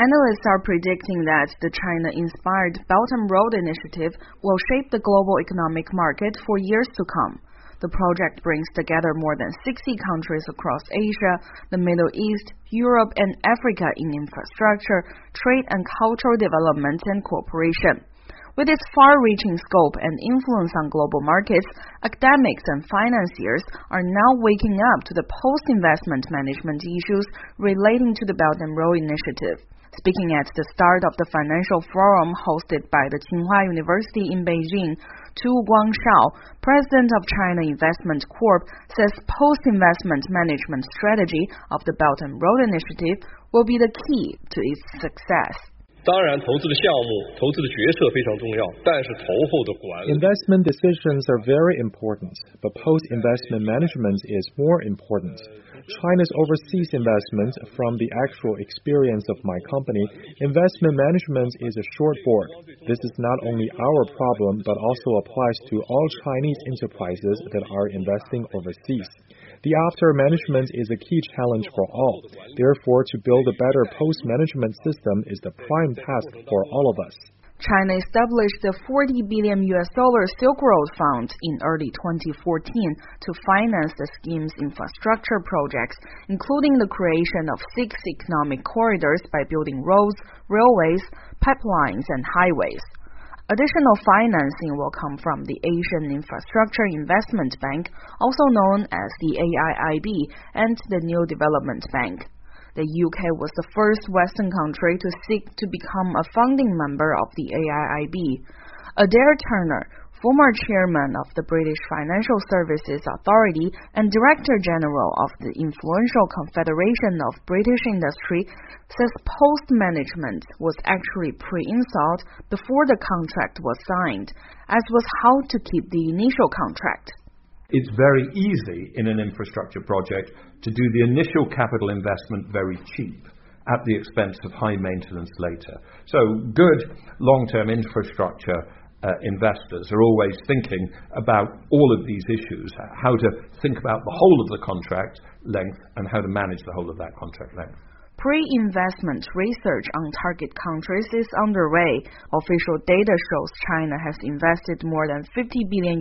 Analysts are predicting that the China-inspired Belt and Road Initiative will shape the global economic market for years to come. The project brings together more than 60 countries across Asia, the Middle East, Europe, and Africa in infrastructure, trade and cultural development and cooperation. With its far-reaching scope and influence on global markets, academics and financiers are now waking up to the post-investment management issues relating to the Belt and Road Initiative. Speaking at the start of the financial forum hosted by the Tsinghua University in Beijing, Tu Guangshao, president of China Investment Corp, says post-investment management strategy of the Belt and Road Initiative will be the key to its success. 当然，投资的项目、投资的决策非常重要，但是投后的管理 Investment decisions are very important, but post-investment management is more important. China's overseas investment, from the actual experience of my company, investment management is a shortboard. This is not only our problem, but also applies to all Chinese enterprises that are investing overseas. The after management is a key challenge for all. Therefore, to build a better post-management system is the prime task for all of us. China established the $40 billion Silk Road Fund in early 2014 to finance the scheme's infrastructure projects, including the creation of 6 economic corridors by building roads, railways, pipelines, and highways. Additional financing will come from the Asian Infrastructure Investment Bank, also known as the AIIB, and the New Development Bank. The UK was the first Western country to seek to become a founding member of the AIIB. Adair Turner, former chairman of the British Financial Services Authority and Director General of the influential Confederation of British Industry, says post-management was actually pre-installed before the contract was signed, as was how to keep the initial contract. It's very easy in an infrastructure project to do the initial capital investment very cheap at the expense of high maintenance later. So good long-term infrastructure investors are always thinking about all of these issues, how to think about the whole of the contract length and how to manage the whole of that contract length. Pre-investment research on target countries is underway. Official data shows China has invested more than $50 billion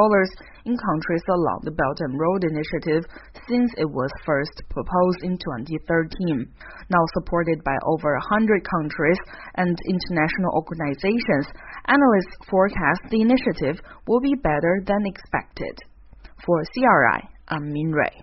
in countries along the Belt and Road Initiative since it was first proposed in 2013. Now supported by over 100 countries and international organizations, analysts forecast the initiative will be better than expected. For CRI, I'm Min Rui.